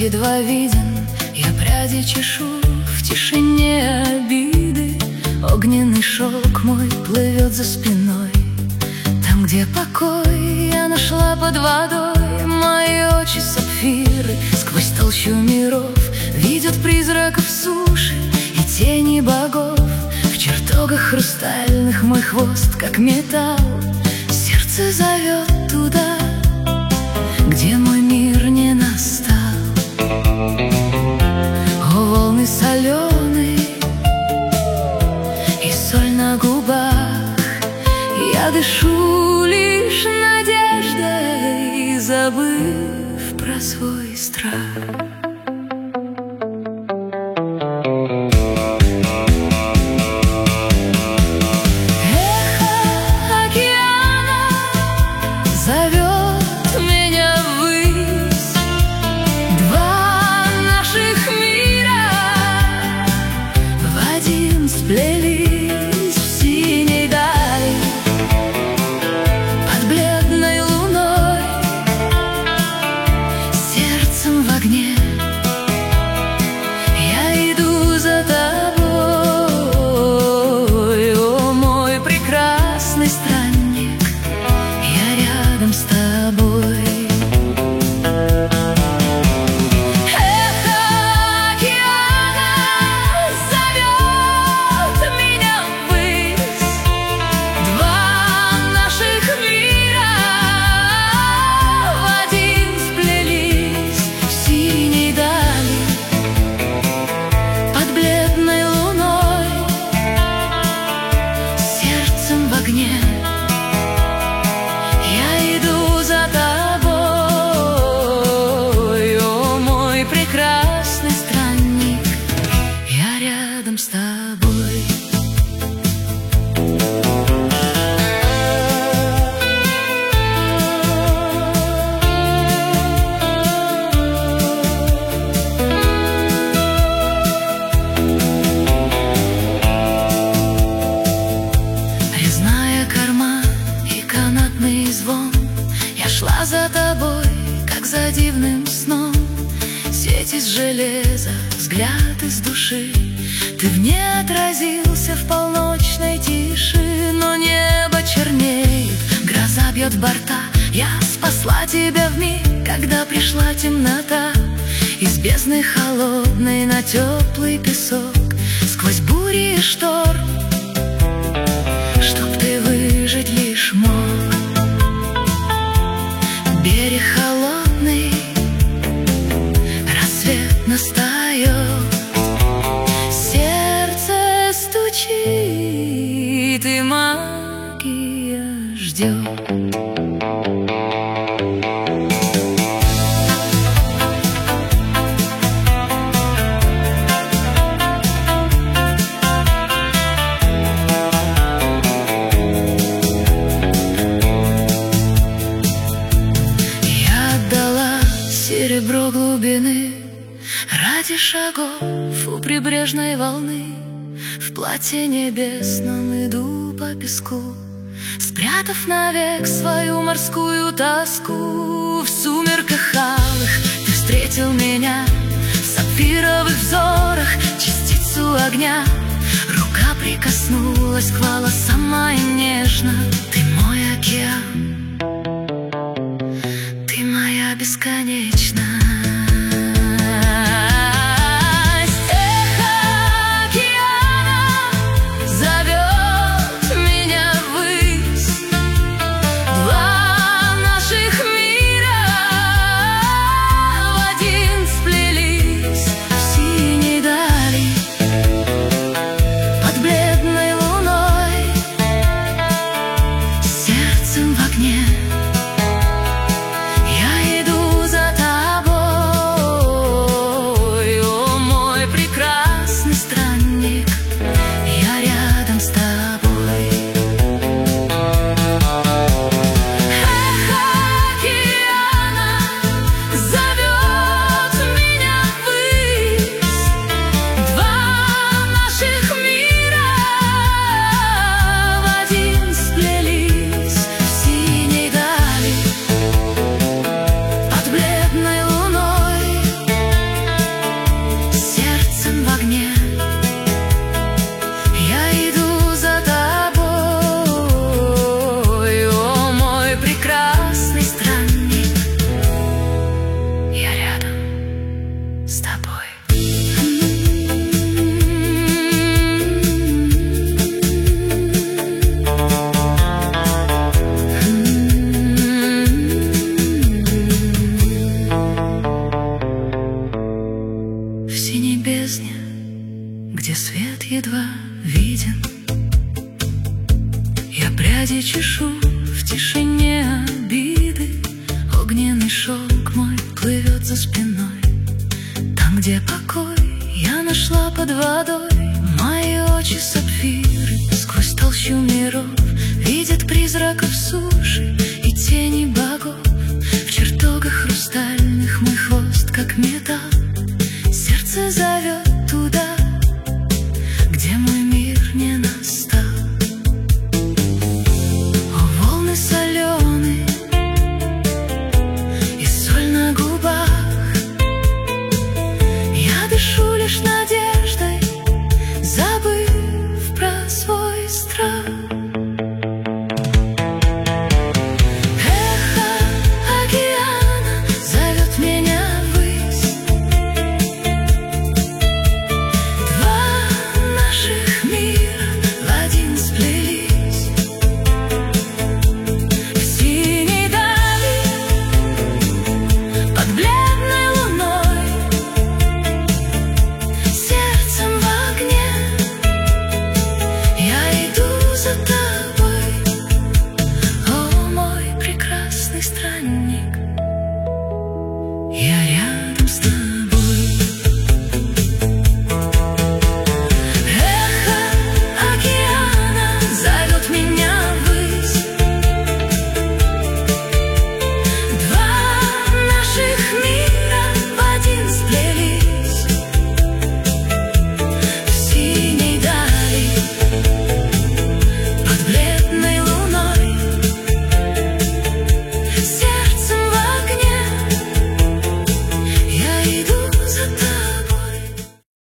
едва виден, я пряди чешу в тишине обиды. Огненный шелк мой плывет за спиной. Там, где покой, я нашла под водой. Мои очи сапфиры сквозь толщу миров видят призраков суши и тени богов. В чертогах хрустальных мой хвост, как металл. Сердце зовет туда, где мой мир не настал. О, волны соленые и соль на губах, я дышу лишь надеждой, забыв про свой страх. Зовет меня ввысь. Два наших мира в один сплелись в синей дали. Под бледной луной, сердцем в огне, я иду за тобой, о мой прекрасный странник, рядом с тобой. Эхо океана зовет меня ввысь. Два наших мира в один сплелись в синей дали. Под бледной луной, сердцем в огне, прекрасный странник, я рядом с тобой. Резная корма и канатный звон, я шла за тобой, как за дивным сном. Сеть из железа, взгляд из души, ты в ней отразился в полночной тиши. Но небо чернеет, гроза бьет в борта. Я спасла тебя вмиг, когда пришла темнота. Из бездны холодной на теплый песок, сквозь бури и шторм, чтоб ты выжить лишь мог. Берег холодный, настает, сердце стучит, и магия ждет. Я отдала серебро глубины ради шагов у прибрежной волны. В платье небесном иду по песку, спрятав навек свою морскую тоску. В сумерках алых ты встретил меня, в сапфировых взорах частицу огня. Рука прикоснулась к волосам моим нежно. Ты мой океан, ты моя бесконечность. Я иду за тобой. Пряди чешу в тишине обиды, огненный шелк мой плывет за спиной. Там, где покой, я нашла под водой. Мои очи сапфиры сквозь толщу миров видят призраков суши